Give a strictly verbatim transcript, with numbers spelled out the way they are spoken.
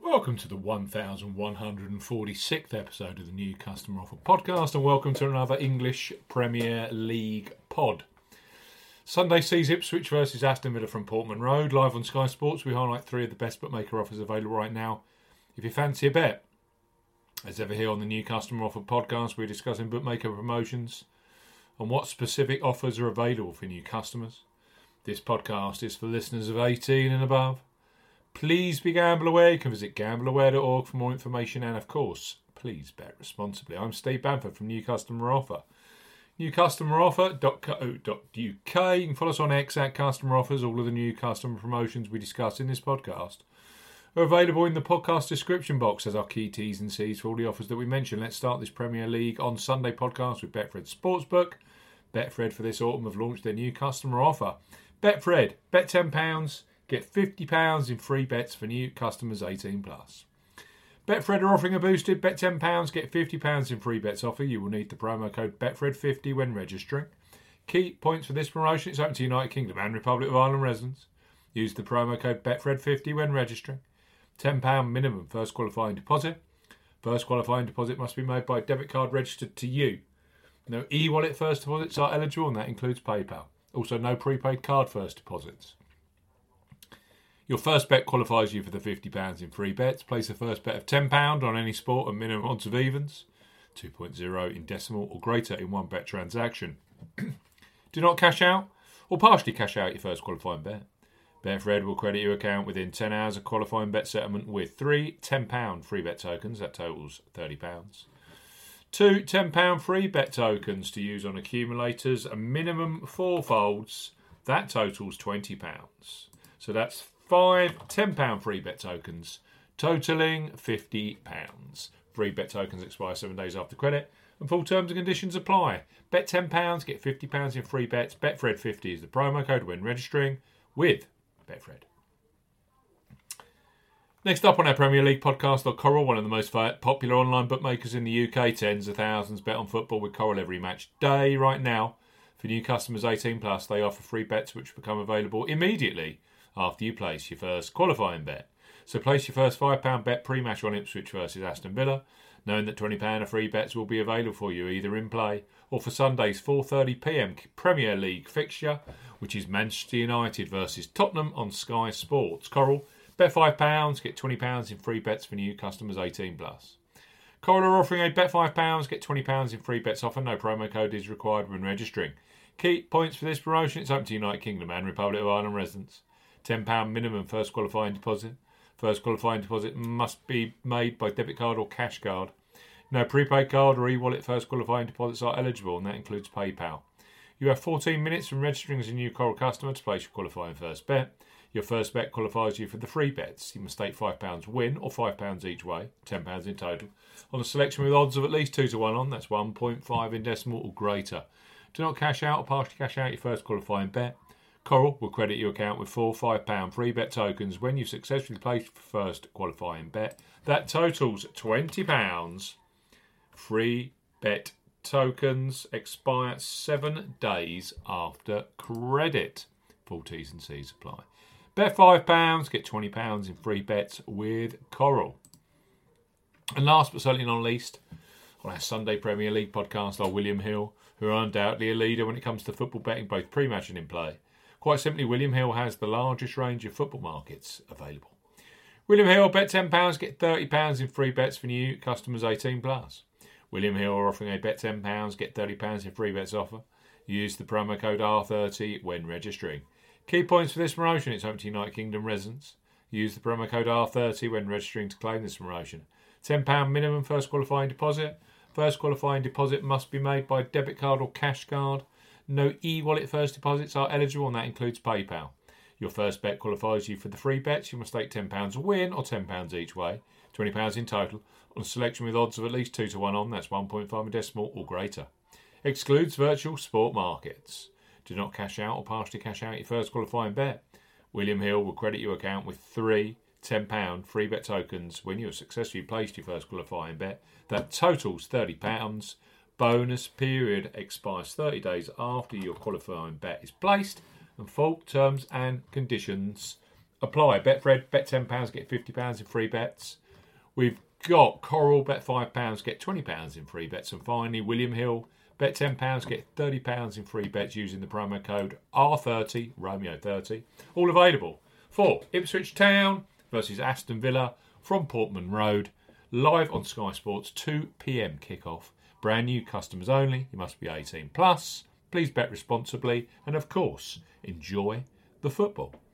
Welcome to the one thousand one hundred forty-sixth episode of the New Customer Offer Podcast, and welcome to another English Premier League pod. Sunday sees Ipswich versus Aston Villa from Portman Road. Live on Sky Sports, we highlight three of the best bookmaker offers available right now. If you fancy a bet, as ever here on the New Customer Offer Podcast, we're discussing bookmaker promotions and what specific offers are available for new customers. This podcast is for listeners of eighteen and above. Please be gamble aware. You can visit gamble aware dot org for more information, and of course, please bet responsibly. I'm Steve Bamford from New Customer Offer. new customer offer dot co dot U K. You can follow us on X at Customer Offers. All of the new customer promotions we discuss in this podcast are available in the podcast description box as our key T's and C's for all the offers that we mentioned. Let's start this Premier League on Sunday podcast with Betfred Sportsbook. Betfred for this autumn have launched their new customer offer. Betfred, bet ten pounds. Get fifty pounds in free bets for new customers eighteen plus. Betfred are offering a boosted bet ten pounds, get fifty pounds in free bets offer. You will need the promo code Betfred fifty when registering. Key points for this promotion: it's open to United Kingdom and Republic of Ireland residents. Use the promo code Betfred fifty when registering. ten pounds minimum first qualifying deposit. First qualifying deposit must be made by a debit card registered to you. No e-wallet first deposits are eligible, and that includes PayPal. Also, no prepaid card first deposits. Your first bet qualifies you for the fifty pounds in free bets. Place a first bet of ten pounds on any sport and minimum odds of evens, two point oh in decimal or greater in one bet transaction. Do not cash out or partially cash out your first qualifying bet. Betfred will credit your account within ten hours of qualifying bet settlement with three ten pounds free bet tokens. That totals thirty pounds. Two ten pounds free bet tokens to use on accumulators. A minimum four folds. That totals twenty pounds. So that's five ten pounds free bet tokens, totalling fifty pounds. Free bet tokens expire seven days after credit, and full terms and conditions apply. Bet ten pounds, get fifty pounds in free bets. Betfred fifty is the promo code when registering with Betfred. Next up on our Premier League podcast, Coral, one of the most popular online bookmakers in the U K. Tens of thousands bet on football with Coral every match day. Right now, for new customers eighteen plus, they offer free bets which become available immediately after you place your first qualifying bet. So place your first five pounds bet pre-match on Ipswich versus Aston Villa, knowing that twenty pounds of free bets will be available for you either in play or for Sunday's four thirty p m Premier League fixture, which is Manchester United versus Tottenham on Sky Sports. Coral, bet five pounds, get twenty pounds in free bets for new customers eighteen plus. Coral are offering a bet five pounds, get twenty pounds in free bets offer. No promo code is required when registering. Key points for this promotion: it's open to United Kingdom and Republic of Ireland residents. ten pounds minimum first qualifying deposit. First qualifying deposit must be made by debit card or cash card. No prepaid card or e-wallet first qualifying deposits are eligible, and that includes PayPal. You have fourteen minutes from registering as a new Coral customer to place your qualifying first bet. Your first bet qualifies you for the free bets. You must stake five pounds win or five pounds each way, ten pounds in total, on a selection with odds of at least two to one on, that's one point five in decimal or greater. Do not cash out or partially cash out your first qualifying bet. Coral will credit your account with four five pounds free bet tokens when you successfully place your first qualifying bet. That totals twenty pounds. Free bet tokens expire seven days after credit. Full T's and C's apply. Bet five pounds, get twenty pounds in free bets with Coral. And last but certainly not least, on our Sunday Premier League podcast are William Hill, who are undoubtedly a leader when it comes to football betting, both pre-match and in play. Quite simply, William Hill has the largest range of football markets available. William Hill, bet ten pounds, get thirty pounds in free bets for new customers eighteen plus. William Hill are offering a bet ten pounds, get thirty pounds in free bets offer. Use the promo code R thirty when registering. Key points for this promotion: it's open to United Kingdom residents. Use the promo code R thirty when registering to claim this promotion. ten pounds minimum first qualifying deposit. First qualifying deposit must be made by debit card or cash card. No e-wallet first deposits are eligible, and that includes PayPal. Your first bet qualifies you for the free bets. You must stake ten pounds a win or ten pounds each way, twenty pounds in total, on a selection with odds of at least two to one on, that's one point five in decimal or greater. Excludes virtual sport markets. Do not cash out or partially cash out your first qualifying bet. William Hill will credit your account with three ten pounds free bet tokens when you have successfully placed your first qualifying bet. That totals thirty pounds. Bonus period expires thirty days after your qualifying bet is placed, and full terms and conditions apply. Betfred, bet ten pounds, get fifty pounds in free bets. We've got Coral, bet five pounds, get twenty pounds in free bets. And finally, William Hill, bet ten pounds, get thirty pounds in free bets using the promo code R thirty, Romeo thirty. All available for Ipswich Town versus Aston Villa from Portman Road. Live on Sky Sports, two p.m. kickoff. Brand new customers only. You must be eighteen plus. Please bet responsibly. And of course, enjoy the football.